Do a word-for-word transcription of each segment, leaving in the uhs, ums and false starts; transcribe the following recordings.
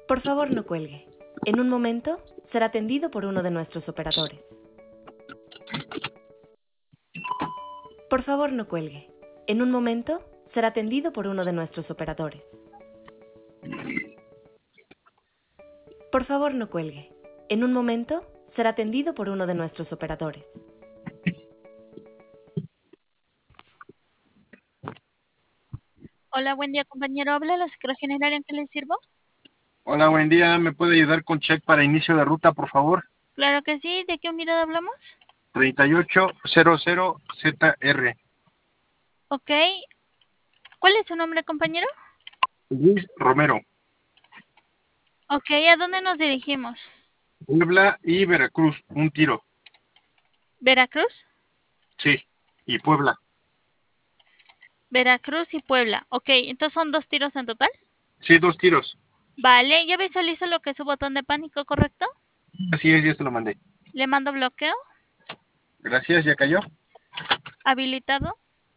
Por favor, no cuelgue. En un momento será atendido por uno de nuestros operadores. Por favor, no cuelgue. En un momento será atendido por uno de nuestros operadores. Por favor, no cuelgue. En un momento será atendido por uno de nuestros operadores. Hola, buen día, compañero. ¿Habla la secretaria general en qué le sirvo? Hola, buen día. ¿Me puede ayudar con check para inicio de ruta, por favor? Claro que sí. ¿De qué unidad hablamos? treinta y ocho cero cero Z R. Ok. ¿Cuál es su nombre, compañero? Luis Romero. Ok, ¿a dónde nos dirigimos? Puebla y Veracruz. Un tiro. ¿Veracruz? Sí. Y Puebla. Veracruz y Puebla. Ok, entonces son dos tiros en total. Sí, dos tiros. Vale, ya visualizo lo que es su botón de pánico, ¿correcto? Así es, ya se lo mandé. Le mando bloqueo. Gracias, ¿ya cayó? Habilitado.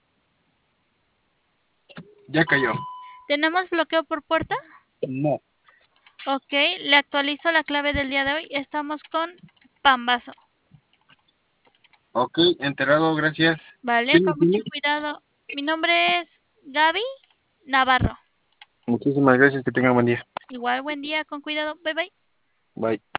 Ya cayó. ¿Tenemos bloqueo por puerta? No. Ok, le actualizo la clave del día de hoy. Estamos con Pambazo. Ok, enterado, gracias. Vale, ¿Quién con es mucho quién? cuidado. Mi nombre es Gaby Navarro. Muchísimas gracias, que tengan buen día. Igual, buen día, con cuidado. Bye bye. Bye.